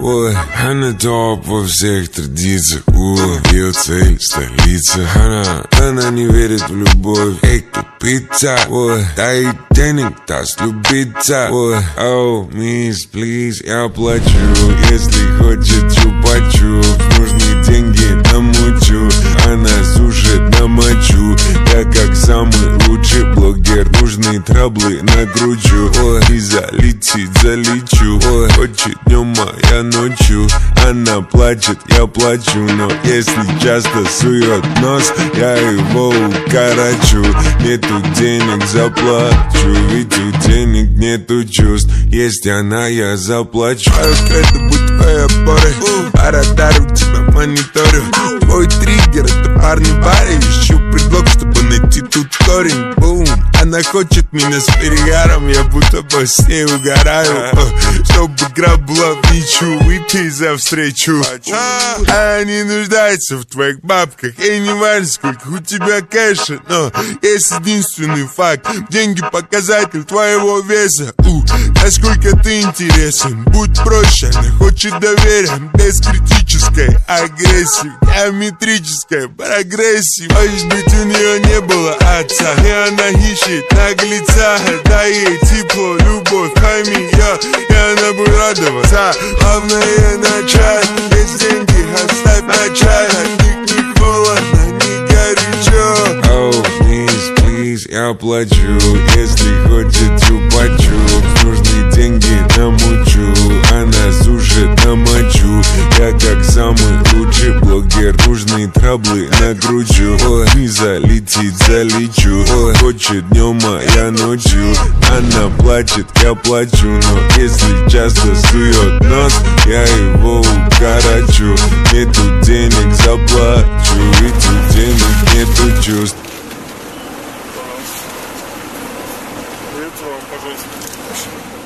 ой, она топ во всех традициях, ой, ее цель столица, она не верит в любовь, эй, купиться, ой, дай денег, даст любиться, ой, оу, мисс, плиз, я плачу, если хочет чупа-чупс, нужны деньги, намучу, она сушит на мочу, я как самый лучший блогер, нужны траблы накручу, ой, и залетит, залечу, ой, хочет днем, а я ночью, она плачет, я плачу, но если часто сует нос, я его укорочу, нету денег, заплачу, ведь у денег нету чувств, есть она, я заплачу. Это будет твоя пора, по радару тебя мониторю, твой триггер, это парни парень, ищу предлог, чтобы найти тут корень, бум. Она хочет меня с перегаром, я будто бы с ней угораю, чтобы игра была в ничью, выпей за встречу. Она не нуждается в твоих бабках, ей не важно, сколько у тебя кэша, но есть единственный факт, деньги показатель твоего веса, насколько ты интересен, будь проще, она хочет доверия, без критической агрессии, геометрической прогрессии. Может быть, у нее не было отца, и она ищет наглеца, дай ей тепло, любовь, химия, и она будет радоваться. Главное начать, без деньги оставь начать, от них не холодно, не горячо. Oh, miss, please, я плачу, если хочет чупа-чупс, нужны деньги, намучу, она сушит на мочу, я как самый лучший блогер, нужны траблы накручу, ой, не залетит, залечу, ой, хочет днем, а я ночью, она плачет, я плачу, но если часто сует нос, я его укорочу, нету денег, заплачу, ведь у денег нету чувств. Привет вам, пожалуйста.